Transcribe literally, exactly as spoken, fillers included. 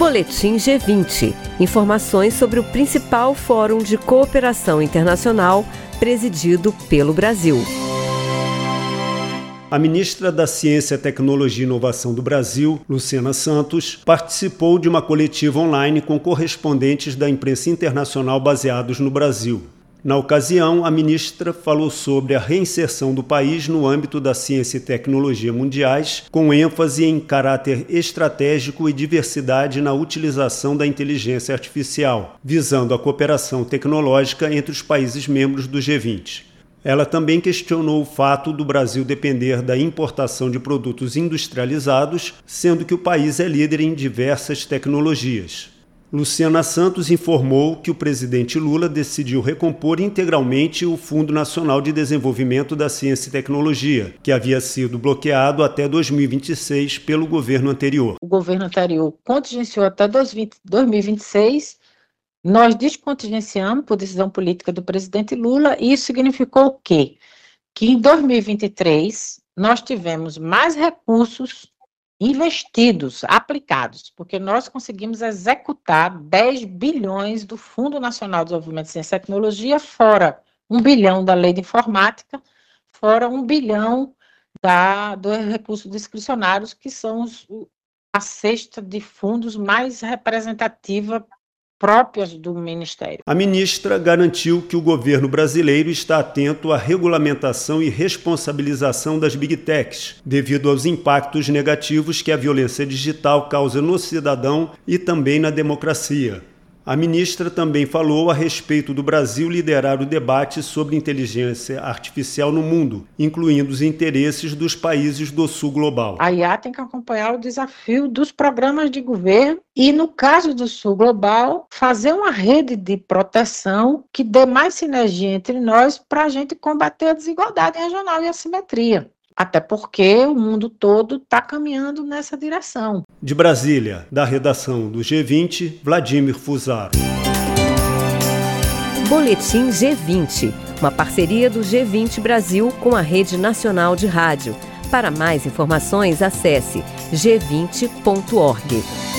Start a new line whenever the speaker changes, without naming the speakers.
Boletim G vinte. Informações sobre o principal fórum de cooperação internacional presidido pelo Brasil.
A ministra da Ciência, Tecnologia e Inovação do Brasil, Luciana Santos, participou de uma coletiva online com correspondentes da imprensa internacional baseados no Brasil. Na ocasião, a ministra falou sobre a reinserção do país no âmbito da ciência e tecnologia mundiais, com ênfase em caráter estratégico e diversidade na utilização da inteligência artificial, visando a cooperação tecnológica entre os países membros do G vinte. Ela também questionou o fato do Brasil depender da importação de produtos industrializados, sendo que o país é líder em diversas tecnologias. Luciana Santos informou que o presidente Lula decidiu recompor integralmente o Fundo Nacional de Desenvolvimento da Ciência e Tecnologia, que havia sido bloqueado até dois mil e vinte e seis pelo governo anterior.
O governo anterior contingenciou até dois mil e vinte e seis, nós descontingenciamos por decisão política do presidente Lula, e isso significou o quê? Que em dois mil e vinte e três nós tivemos mais recursos investidos, aplicados, porque nós conseguimos executar dez bilhões do Fundo Nacional de Desenvolvimento de Ciência e Tecnologia, fora um bilhão da Lei de Informática, fora um bilhão da, dos recursos discricionários, que são os, a cesta de fundos mais representativa próprias do Ministério.
A ministra garantiu que o governo brasileiro está atento à regulamentação e responsabilização das Big Techs, devido aos impactos negativos que a violência digital causa no cidadão e também na democracia. A ministra também falou a respeito do Brasil liderar o debate sobre inteligência artificial no mundo, incluindo os interesses dos países do sul global.
A I A tem que acompanhar o desafio dos programas de governo e, no caso do sul global, fazer uma rede de proteção que dê mais sinergia entre nós para a gente combater a desigualdade regional e a assimetria. Até porque o mundo todo está caminhando nessa direção.
De Brasília, da redação do G vinte, Vladimir Fusaro.
Boletim G vinte, uma parceria do G vinte Brasil com a Rede Nacional de Rádio. Para mais informações, acesse g vinte ponto org.